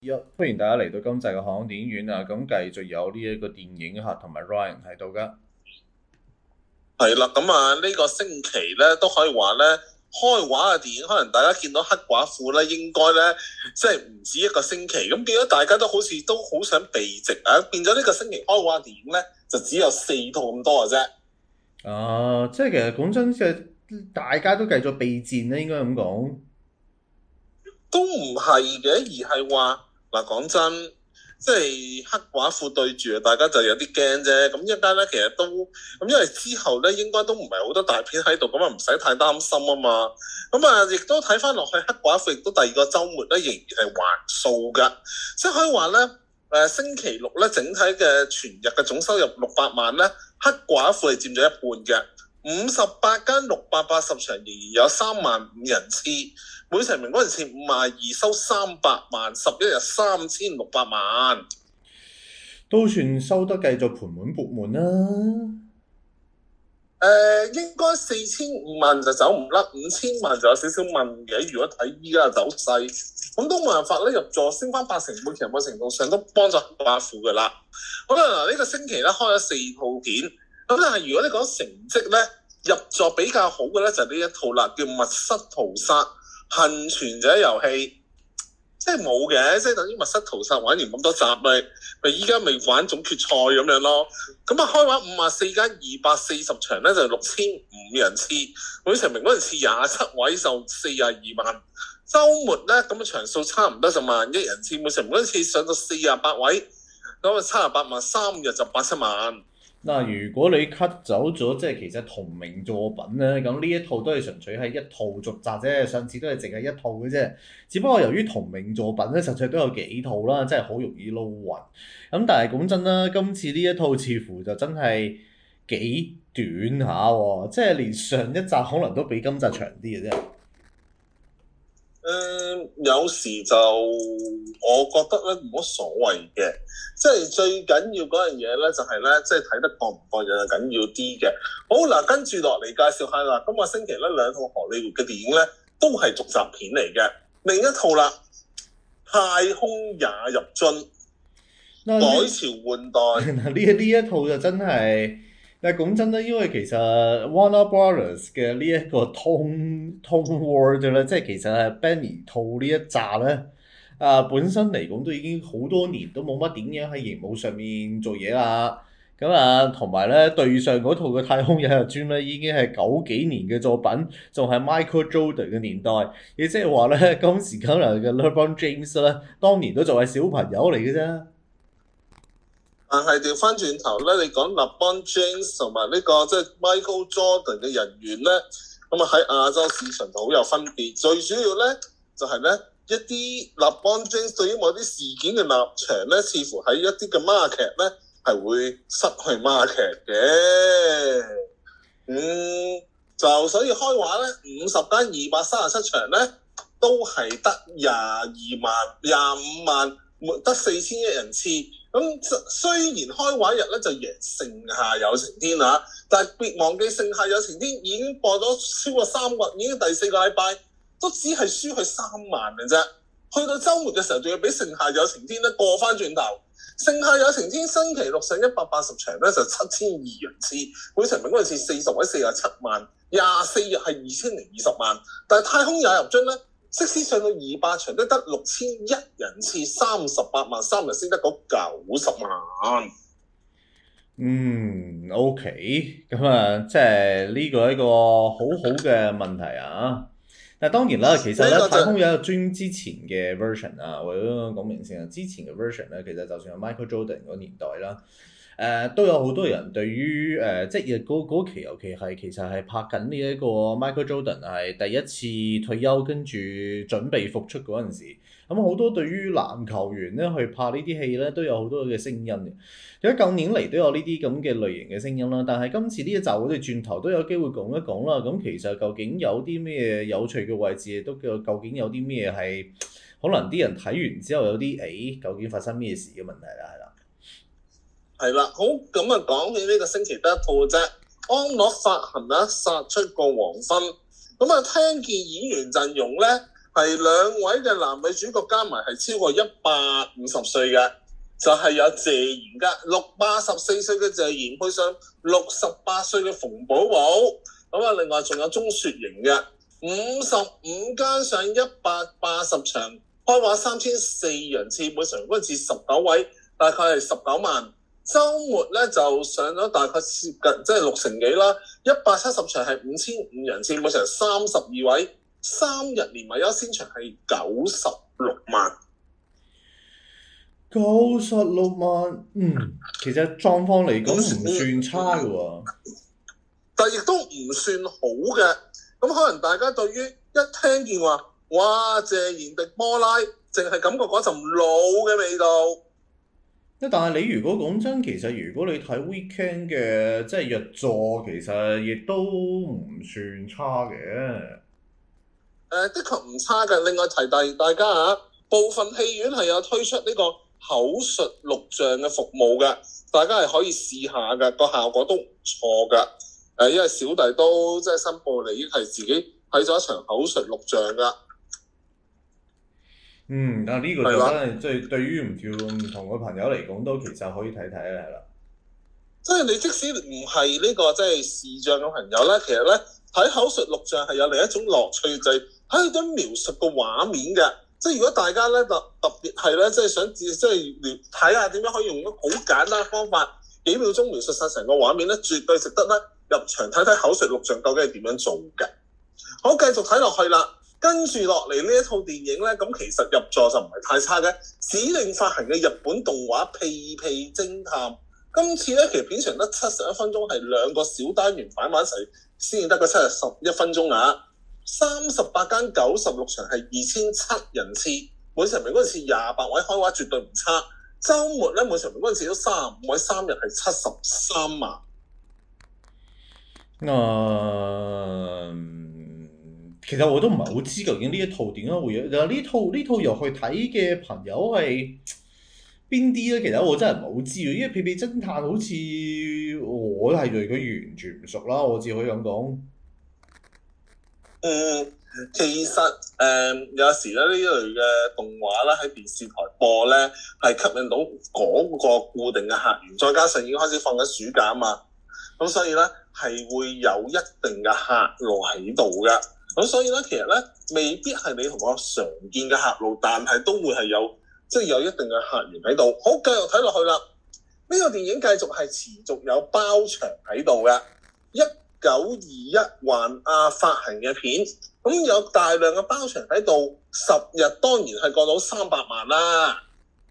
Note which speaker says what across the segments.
Speaker 1: 歡迎大家嚟到今集嘅香港電影院啊！咁繼續有呢一個電影客同埋 Ryan 喺度噶。
Speaker 2: 係啦，咁啊呢個星期咧都可以話咧開畫嘅電影，可能大家見到黑寡婦咧，應該咧即係唔止一個星期，咁變咗大家都好似都好想避席啊！變咗呢個星期開畫嘅電影咧，就只有4套咁多嘅啫。
Speaker 1: 即係其實講真，即係大家都繼續備戰咧，應該咁講。
Speaker 2: 都唔係嘅，而係話嗱，講真，即係黑寡婦對住大家就有啲驚啫。咁一間咧，其實都咁，因為之後咧應該都唔係好多大片喺度，咁啊唔使太擔心啊嘛。咁啊，亦都睇翻落去，黑寡婦亦都第二個週末咧仍然係還數㗎，即係可以話咧星期六咧整體嘅全日嘅總收入600萬咧，黑寡婦係佔咗一半嘅。58間680場仍然有35000人次，每場平均人次52，收300萬，11日3600萬，
Speaker 1: 都算收得繼續盆滿缽滿啦。
Speaker 2: 應該4500就走唔甩，5000萬就有少少問嘅。如果睇依家嘅走勢，咁都冇辦法咧，入座升翻80%，其實某程度上都幫咗黑寡婦噶啦。好啦，嗱呢個星期咧開咗4套片，咁但係如果你講成績咧，入座比較好嘅咧就係呢一套啦，叫《密室屠殺：幸存者遊戲》。即係冇嘅，即係等於密室屠殺玩完咁多集咪依家咪玩總決賽咁樣咯。咁啊開玩54間240場咧就6500人次，每場平均人次27位就42萬。週末咧咁嘅場數差唔多就11000人次，每場平均人次上到48位，咁啊78萬，3日就87萬。
Speaker 1: 嗱，如果你 cut 走咗即係其實同名作品咧，咁呢一套都係純粹係一套續集啫，上次都係淨係一套嘅啫。只不過由於同名作品咧，實際都有幾套啦，真係好容易撈混。咁但係講真啦，今次呢一套似乎就真係幾短下喎，即係連上一集可能都比今集長啲嘅啫。
Speaker 2: 有時就我覺得咧冇乜所謂嘅，即係最緊要嗰樣嘢咧就係咧，即係睇得過唔過癮係緊要啲嘅。好嗱，跟住落嚟介紹下啦。今個星期咧2套荷里活嘅電影咧都係續集片嚟嘅。另一套啦，《太空也入樽》，改朝換代。
Speaker 1: 呢一套就真係，但係講真咧，因為其實 Warner Brothers 嘅呢一個 Tone World 咧，即係其實係 Benny 套呢一紮咧，本身嚟講都已經好多年都冇乜點樣喺熒幕上面做嘢啦。咁啊，同埋咧對上嗰套嘅太空也入樽咧，已經係90幾年嘅作品，仲係 Michael Jordan 嘅年代，亦即係話咧今時今日嘅 LeBron James 咧，當年都仲係小朋友嚟嘅啫。
Speaker 2: 但係調翻轉頭咧，你講 LeBron James 同埋呢個即係 Michael Jordan 嘅人緣咧，咁啊喺亞洲市場就好有分別。最主要咧就係咧一啲 LeBron James 對於某啲事件嘅立場咧，似乎喺一啲嘅 market 咧係會失去 market 嘅。就所以開畫咧50間237場咧，都係得25萬，得4000億人次。咁雖然開畫日咧就贏盛夏有晴天啊，但係別忘記盛夏有晴天已經播咗超過3個，已經第4個禮拜都只係輸去3萬嘅啫。去到週末嘅時候，仲要比盛夏有晴天咧過翻轉頭。盛夏有晴天星期六上180場咧就7200人次，每場平均人次40位47萬，24日係2020萬。但係太空也入樽咧，即使上到200場都得6001人次，38萬，3日先得嗰90萬。
Speaker 1: OK，咁啊，即係呢個係一個好好嘅問題啊！但係當然啦，其實咧太空也入樽之前嘅 version 啊，我都講明先啊，之前嘅 version 咧，其實就算係 Michael Jordan 嗰年代啦，都有好多人對於即係嗰期尤其係其實係拍緊呢一個 Michael Jordan 係第一次退休跟住準備復出嗰陣時，咁好多對於籃球員咧去拍呢啲戲咧都有好多嘅聲音嘅。而家近年嚟都有呢啲咁嘅類型嘅聲音啦，但係今次呢一集我哋轉頭都有機會講一講啦。咁其實究竟有啲咩有趣嘅位置，都叫究竟有啲咩係可能啲人睇完之後有啲究竟發生咩事嘅問題啦，係啦。
Speaker 2: 係啦，好咁啊，講起呢個星期得一套啫，安樂發行啦，殺出個黃昏。咁啊，聽見演員陣容咧， 係兩位嘅男女主角加埋係超過150歲嘅，就係有謝賢㗎，84歲嘅謝賢配上68歲嘅馮寶寶，咁啊另外仲有鐘雪瑩嘅55加上180場，開畫3400人次，每場嗰陣時19位，大概係19萬。週末咧就上咗大概接近即係6成幾啦，170場係5500人次，每場32位，3日連埋優先場係96萬。
Speaker 1: 96萬，其實狀況嚟講唔算差嘅喎，
Speaker 2: 但亦都唔算好嘅。咁可能大家對於一聽見話，哇謝賢迪波拉，淨係感覺嗰陣老嘅味道。
Speaker 1: 但係你如果講真，其實如果你睇 Weekend 嘅即係日座，其實亦都唔算差嘅。
Speaker 2: 的確唔差嘅。另外提大家啊，部分戲院係有推出呢個口述錄像嘅服務嘅，大家係可以試下嘅，個效果都唔錯嘅。因為小弟都即係申報利益，係自己睇咗一場口述錄像㗎。
Speaker 1: 但係呢個就真係即係對於唔同嘅朋友嚟講，都其實可以睇睇啦，係啦。即係你即使唔係呢個即係視障嘅朋友咧，其實咧睇口述錄像係有另一種樂趣，就係喺度描述個畫面嘅。即係如果大家咧特別係咧，即係想即係睇下點樣可以用一個好簡單嘅方法，幾秒鐘描述晒成個畫面咧，絕對值得咧入場睇睇口述錄像究竟係點樣做嘅。好，繼續睇落去啦。跟住落嚟呢一套電影咧，咁其實入座就唔係太差嘅。指定發行嘅日本動畫《屁屁偵探》，今次咧其實片長得71分鐘，係兩個小單元擺埋一齊先至得個71分鐘啊。38間96場係2700人次，每場平均次28位，開畫絕對唔差。週末咧每場平均次都35位，3日係73萬。 其實我都唔係好知究竟呢一套點解會有，但係呢套又去睇嘅朋友係邊啲咧？其實我真係唔係好知喎，因為《屁屁偵探》好似我係對佢完全唔熟啦，我只可以咁講。
Speaker 2: 其實有時咧呢類嘅動畫咧喺電視台播咧係吸引到嗰個固定嘅客源，再加上已經開始放緊暑假啊嘛，咁所以咧係會有一定嘅客路喺度嘅。咁所以咧，其實咧未必係你同我常見嘅客路，但係都會係有即係有一定嘅客源喺度。好，繼續睇落去啦。呢個電影繼續係持續有包場喺度嘅。1921環亞發行嘅片，咁有大量嘅包場喺度，10日當然係過到300萬啦。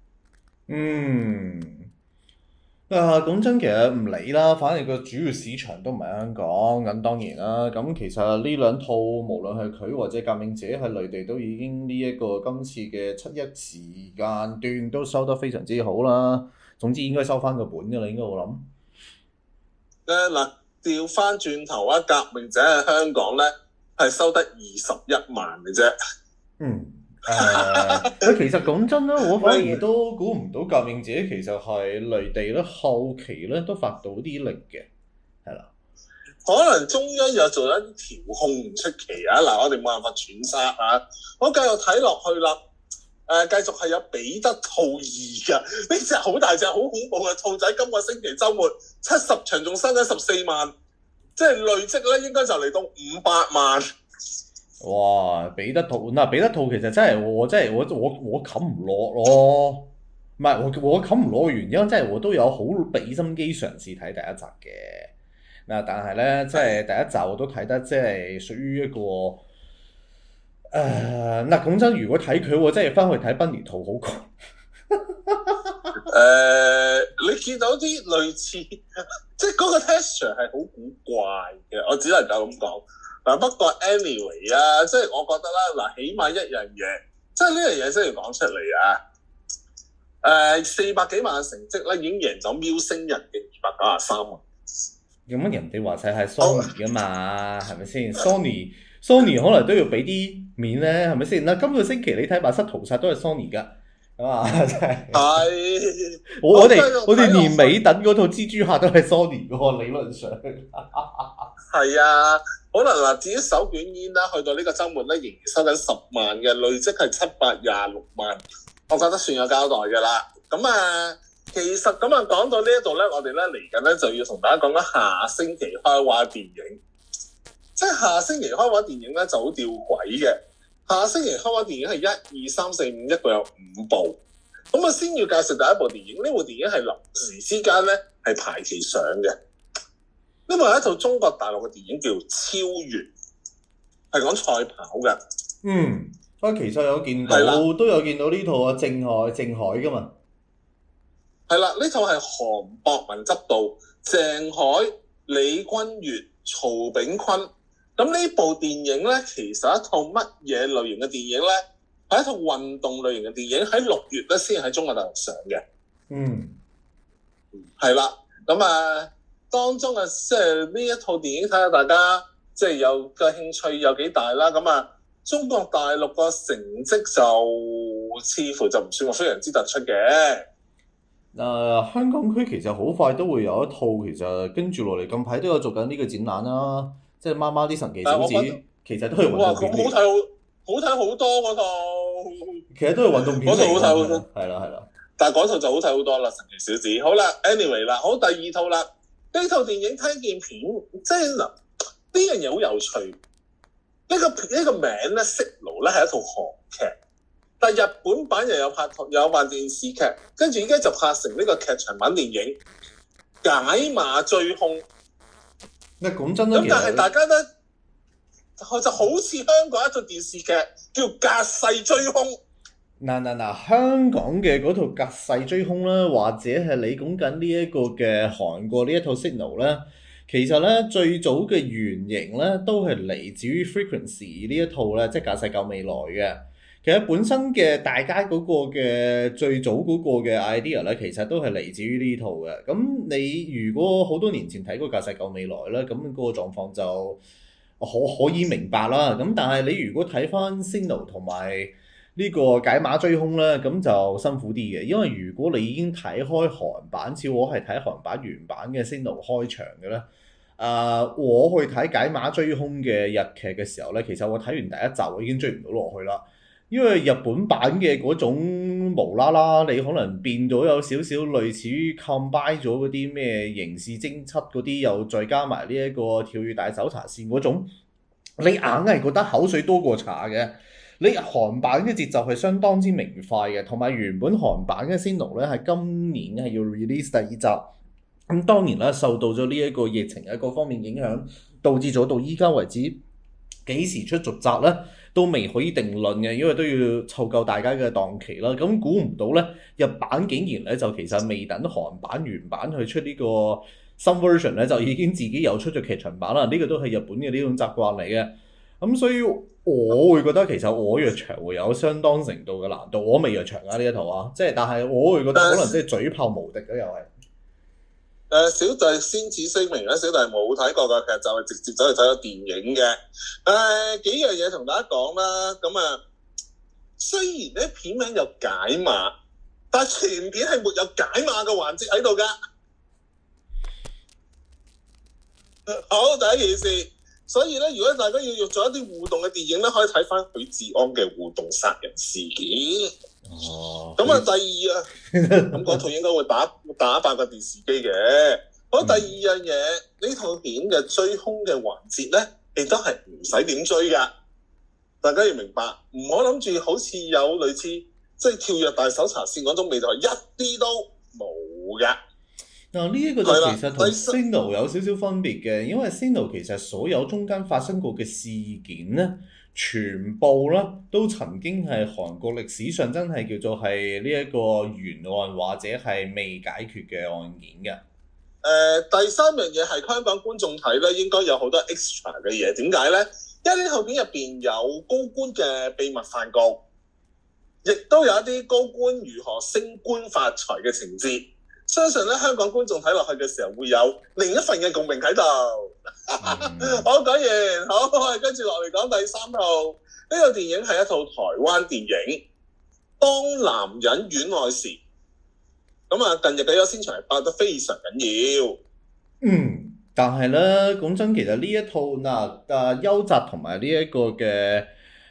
Speaker 1: 講真，其實唔理啦，反正個主要市場都唔係香港，咁當然啦。咁其實呢兩套無論係佢或者革命者喺內地都已經呢一個今次嘅7·1時間段都收得非常之好啦。總之應該收翻個本㗎啦，應該我諗。
Speaker 2: 嗱，調翻轉頭啊，革命者喺香港咧係收得21萬嘅啫。
Speaker 1: 其實講真啦，我反而都估唔到革命者其實係內地咧後期咧都發到啲力嘅，係啦。
Speaker 2: 可能中央又做咗啲調控唔出奇啊！嗱，我哋冇辦法揣測啊。我繼續睇落去啦。繼續係有彼得兔2㗎，呢隻好大隻、好恐怖嘅兔仔，今個星期週末70場仲收緊14萬，即係累積咧應該就嚟到500萬。
Speaker 1: 哇！彼得兔其實真係我冚唔落咯，唔係我冚唔落嘅原因，即係我都有好俾心機嘗試睇第一集嘅。但係咧即係第一集我都睇得即係屬於一個講真，如果睇佢我真係翻去睇賓尼兔好過。
Speaker 2: 你見到啲類似，即係嗰個 texture 係好古怪嘅，我只能夠咁講。不過 anyway 啊，即係我覺得啦，嗱，起碼一樣嘢，即係呢樣嘢真係講出嚟啊！400幾萬嘅成績咧，已經贏咗喵星人嘅293萬。
Speaker 1: 咁乜人哋話晒係 Sony 噶嘛，係咪先？Sony 可能都要俾啲面咧，係咪先？嗱，今個星期你睇《密室屠殺》都係 Sony 噶， 咁啊，真係。
Speaker 2: 係
Speaker 1: 我哋年尾等嗰套蜘蛛俠都係 Sony 嘅理論上。
Speaker 2: 係啊，可能嗱，至於手捲煙啦，去到呢個週末咧，仍然收緊10萬嘅，累積係726萬，我覺得算有交代嘅啦。咁其實咁講到呢一度咧，我哋咧嚟緊咧就要同大家講緊下星期開畫電影，即係下星期開畫電影咧就好吊詭嘅。下星期開畫電影係1、2、3、4、5，一共有5部。咁先要介紹第一部電影，呢部電影係臨時之間咧係排期上嘅。呢部係一套中國大陸嘅電影叫《超越》，係講賽跑嘅。
Speaker 1: 我其實有見到，都有見到呢套啊，鄭海噶嘛。
Speaker 2: 係啦，呢套係韓博文執導，鄭海、李君悅、曹炳坤。咁呢部電影咧，其實一套乜嘢類型嘅電影咧？係一套運動類型嘅電影，喺6月咧先喺中國大陸上嘅。係啦，咁當中即係呢一套電影，睇下大家即係有嘅興趣有幾大啦。咁中國大陸個成績就似乎就唔算話非常之突出嘅。
Speaker 1: 香港區其實好快都會有一套，其實跟住落嚟近排都有做緊呢個展覽啦，即係媽媽啲神奇小子，其實都係運動片。
Speaker 2: 哇，咁好睇好多嗰套。
Speaker 1: 其實都係運動片嚟嘅。
Speaker 2: 嗰套好睇好多。
Speaker 1: 係啦。但
Speaker 2: 係嗰套就好睇好多啦，神奇小子。好啦 ，anyway 啦，好第二套啦。呢套電影睇見片，即係呢樣嘢好有趣。呢個名咧，Signal咧係一套韓劇，但係日本版又有拍電視劇，跟住依家就拍成呢個劇場版電影《解碼追兇》。
Speaker 1: 講真啦，
Speaker 2: 咁但係大家咧就好似香港一套電視劇叫《隔世追兇》。
Speaker 1: 嗱，香港嘅嗰套《隔世追兇》啦，或者係你講緊呢一個嘅韓國呢一套 Signal 咧，其實咧最早嘅原型咧都係嚟自於 Frequency 呢一套咧，即係隔世救未來嘅。其實本身嘅大家嗰個嘅最早嗰個嘅 idea 咧，其實都係嚟自於呢套嘅。咁你如果好多年前睇過隔世救未來咧，咁嗰個狀況就可以明白啦。咁但係你如果睇翻 Signal 同埋呢個解碼追兇咧，咁就辛苦啲嘅，因為如果你已經睇開韓版，似我係睇韓版原版嘅 Signal 開場嘅咧，我去睇解碼追兇嘅日劇嘅時候咧，其實我睇完第一集我已經追唔到落去啦，因為日本版嘅嗰種無啦啦，你可能變咗有少少類似於 combine 咗嗰啲咩刑事偵緝嗰啲，又再加埋呢一個跳躍大搜查線嗰種，你硬係覺得口水多過茶嘅。你韓版嘅節奏係相當之明快嘅，同埋原本韓版嘅 Signal 咧係今年係要 release 第2集，咁當然啦，受到咗呢一個疫情嘅各方面影響，導致咗到依家為止幾時出續集咧都未可以定論嘅，因為都要湊夠大家嘅檔期啦。咁估唔到咧，日版竟然咧就其實未等韓版原版去出呢個新 version 咧，就已經自己有出咗劇場版啦。呢個都係日本嘅呢種習慣嚟嘅。咁所以我會覺得其實我入場會有相當程度嘅難度，我未入場啊呢一套啊，即係但係我會覺得可能即係嘴炮無敵嘅又係。
Speaker 2: 小弟先此聲明咧，小弟冇睇過嘅劇，就係直接走去睇咗電影嘅。幾樣嘢同大家講啦，咁雖然咧片名有解碼，但係全片係沒有解碼嘅環節喺度噶。好，第一件事。所以咧，如果大家要做一啲互動嘅電影咧，可以睇翻許志安嘅互動殺人事件。咁第二咁嗰套應該會打爆個電視機嘅。好，第二樣嘢，呢套片嘅追兇嘅環節咧，亦都係唔使點追噶。大家要明白，唔好諗住好似有類似即係跳躍大搜查線嗰種味道，一啲都冇噶。
Speaker 1: 呢一個就其實同 Signal 有少少分別嘅，因為 Signal 其實所有中間發生過嘅事件咧，全部啦都曾經係韓國歷史上真係叫做係呢一個懸案或者係未解決嘅案件嘅。
Speaker 2: 第三樣嘢係香港觀眾睇咧，應該有好多 extra 嘅嘢。點解咧？因為呢套片入邊有高官嘅秘密飯局，亦都有一啲高官如何升官發財嘅情節。相信咧，香港觀眾睇落去嘅時候會有另一份嘅共鳴喺度。好，講完，好，跟住落嚟講第三套。呢個電影係一套台灣電影， 當男人戀愛時，咁啊近日嘅優先場係拍得非常緊要。
Speaker 1: 但係咧講真，其實呢一套邱澤同埋呢一個嘅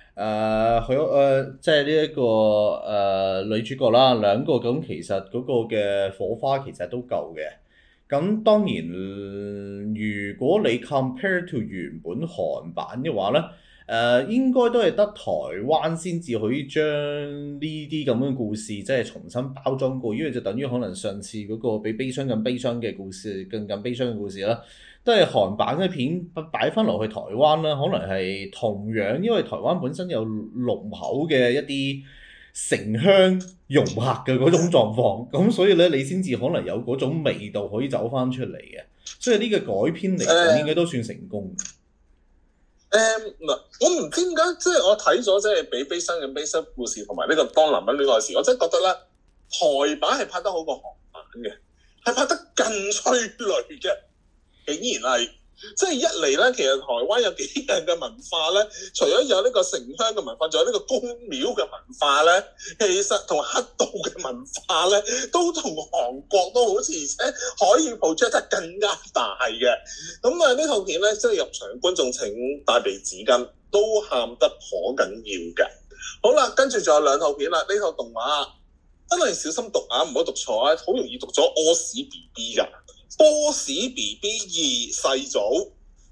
Speaker 1: 即係呢一個女主角啦，兩個咁其實嗰個嘅火花其實都夠嘅。咁當然，如果你 compare to 原本韓版嘅話咧，應該都係得台灣先至可以將呢啲咁嘅故事即係重新包裝過，因為就等於可能上次嗰個比悲傷更悲傷嘅故事，更悲傷嘅故事啦，都係韓版嘅片擺翻落去台灣啦，可能係同樣，因為台灣本身有濃厚嘅一啲城鄉融合嘅嗰種狀況，咁所以咧你先至可能有嗰種味道可以走翻出嚟嘅，所以呢個改編嚟講應該都算成功嘅。
Speaker 2: 嗱，我唔知點解，即係我睇咗即係比悲傷嘅悲傷故事同埋呢個當男人戀愛時，我真係覺得咧台版係拍得好過韓版嘅，係拍得更催淚嘅，竟然係。即係一嚟咧，其實台灣有幾樣嘅文化咧，除咗有呢個城鄉嘅文化，仲有呢個宮廟嘅文化咧，其實同黑道嘅文化咧，都同韓國都好似，而且可以 project 得更加大嘅。咁啊，呢套片咧，即係入場觀眾請帶備紙巾，都喊得頗緊要嘅。好啦，跟住仲有兩套片啦，呢套動畫真係小心讀啊，唔好讀錯啊，好容易讀咗屙屎 BB 㗎。波士 BB 2世祖，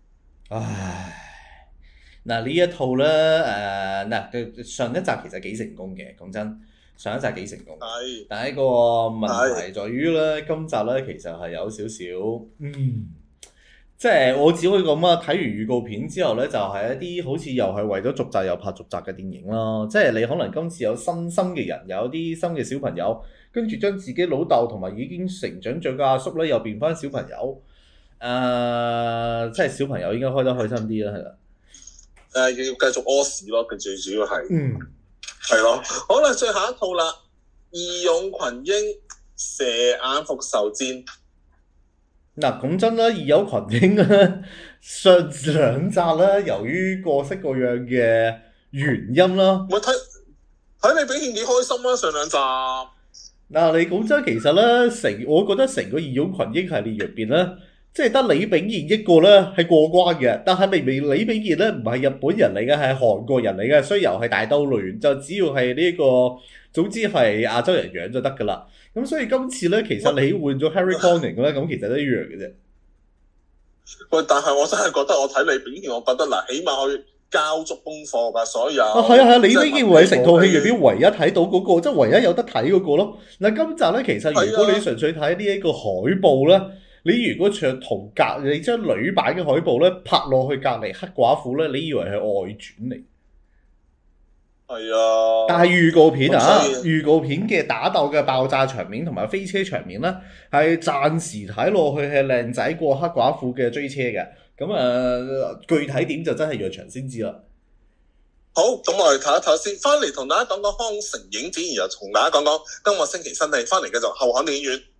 Speaker 1: 唉，呢一套咧上一集其實幾成功嘅，講真，上一集幾成功。係，但係個問題在於咧，今集咧其實係有少少，即係我只可以講啊，睇完預告片之後咧，就係一啲好似又係為咗續集又拍續集嘅電影咯。即係你可能今次有新生嘅人，有啲新嘅小朋友。跟住將自己老豆同埋已經成長咗嘅阿叔咧，又變翻小朋友，即係小朋友應該開得開心啲啦，係啦。要繼續屙屎咯，佢最主要係。係咯。好啦，最後一套啦，《義勇群英蛇眼復仇戰》。嗱，講真啦，《義勇群英》咧上兩集咧，由於各式各樣嘅原因啦，我睇你表現幾開心啦，上兩集。你講真，其實咧我覺得成個義勇群英系列入邊咧，即係得李炳賢一個咧係過關嘅，但係明明李炳賢咧唔係日本人嚟嘅，係韓國人嚟嘅，雖又係大兜亂，就只要係呢個，總之係亞洲人養就得噶啦。咁所以今次咧，其實你換咗 Harry Connick 咧，咁其實都一樣嘅啫。喂，但係我真係覺得我睇李炳賢，我覺得嗱，起碼去交足功課㗎，所有係李炳賢會喺成套戲入邊唯一睇到嗰個，即係唯一有得睇嗰個咯。嗱，今集咧其實如果你純粹睇呢一個海報咧，你如果將同你將女版嘅海報咧拍落去隔離黑寡婦咧，你以為係外傳嚟？係啊。但係預告片預告片嘅打鬥嘅爆炸場面同埋飛車場面咧，係暫時睇落去係靚仔過黑寡婦嘅追車嘅。咁具體點就真係入場先知啦。好，咁我哋睇一睇先，翻嚟同大家講講康城影展，然後同大家講講今個星期新戲翻嚟嘅就後巷電影院。